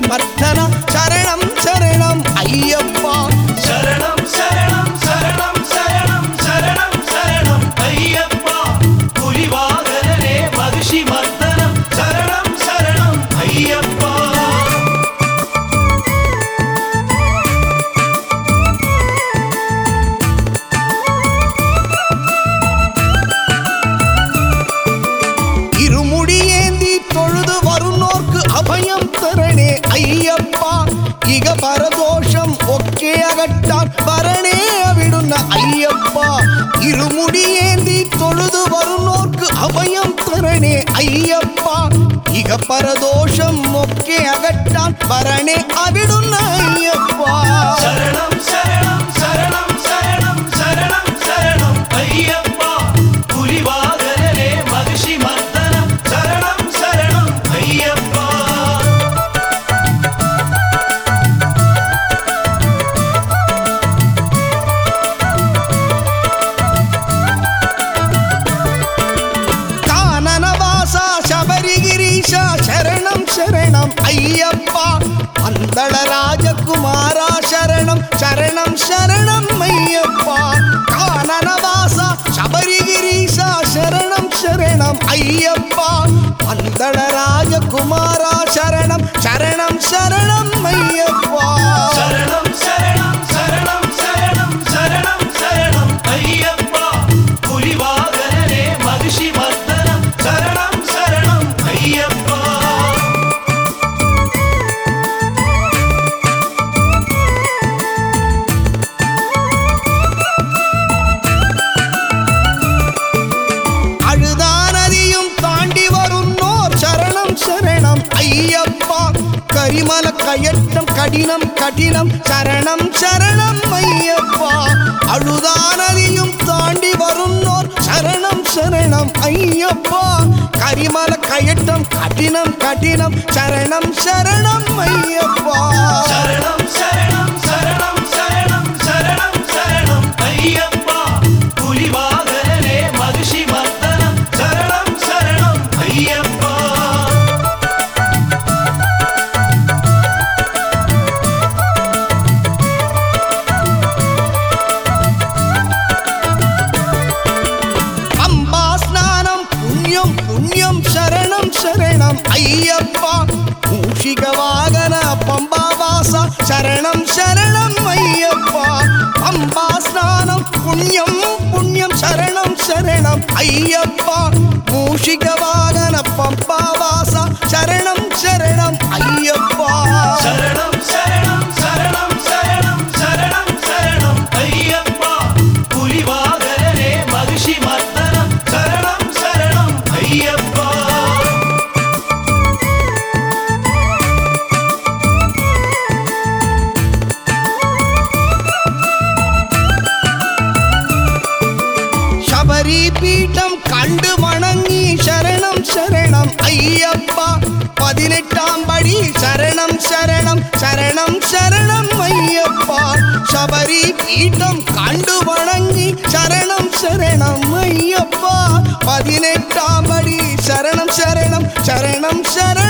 மர்த்தனா சரணம் சரணம் ஐயப்பா சரணம் சரணம் சரணம் சரணம் சரணம் சரணம் ஐயப்பா புலிவாகனே மகிஷி மர்த்தனம் சரணம் சரணம் ஐயப்பா இருமுடியேந்தி தொழுது வருநோர்க்கு அபயம் தரணே ஐயப்பா இக பரதோஷம் ஒக்கே அகட்டான் பரணே அவிடுன ஐயப்பா இருமுடியேந்தி தொழுது வருநோர்க்கு அபயம் தரணே ஐயப்பா இக பரதோஷம் ஒக்கே அகட்டான் பரணே அவிடுன ஐயப்பா சரணம் சரணம் சரணம் சரணம் சரணம் சரணம் ஐயப்பா புலிவாகனே மகிஷி மர்த்தனம் சரணம் சரணம் ஐயப்பா கானனவாசா சபரிகிரீஷா சரணம் சரணம் ஐயப்பா பந்தள ராஜகுமாரா சரணம் சரணம் சரணம் ஐயப்பா கானனவாசா சபரிகிரீஷா சரணம் சரணம் ஐயப்பா பந்தள ராஜகுமாரா சரணம் சரணம் சரணம் ஐயப்பா சரணம் சரணம் சரணம் சரணம் சரணம் சரணம் ஐயப்பா புலிவாகனே மகிஷி மர்த்தனம் சரணம் சரணம் ஐயப்பா அழுதானதியும் தாண்டி வருന്നோர் சரணம் சரணம் ஐயப்பா கரிமல கயற்றம் கடினம் கடினம் சரணம் சரணம் ஐயப்பா அழுதானதியும் தாண்டி வருന്നோர் சரணம் சரணம் ஐயப்பா கரிமல கயற்றம் கடினம் கடினம் சரணம் சரணம் ஐயப்பா சரணம் சரணம் சரணம் சரணம் சரணம் சரணம் ஐயப்பா புலிவாகனே மகிஷி மர்த்தனம் சரணம் சரணம் ஐயப்பா அம்பா ஸ்நானம் புண்ணியம் புண்ணியம் சரணம் சரணம் ஐயப்பா மூஷிக வாகன பம்பா வாசா சரணம் சரணம் ஐயப்பா அம்பா ஸ்நானம் புண்ணியம் புண்ணியம் சரணம் சரணம் ஐயப்பா மூஷிக வாகன பம்பா வாசா சரணம் சரணம் ஐயப்பா சரணம் சரணம் சரணம் சரணம் சரணம் சரணம் ஐயப்பா புலிவாகனே மகிஷி மர்த்தனம் சரணம் சரணம் ஐயப்பா சபரி பீட்டம் கண்டு வணங்கி சரணம் சரணம் ஐயப்பா 18ஆம் படி சரணம் சரணம் சரணம் சரணம் ஐயப்பா சபரி பீட்டம் கண்டு வணங்கி சரணம் சரணம் ஐயப்பா 18ஆம் படி சரணம் சரணம் சரணம் சரணம்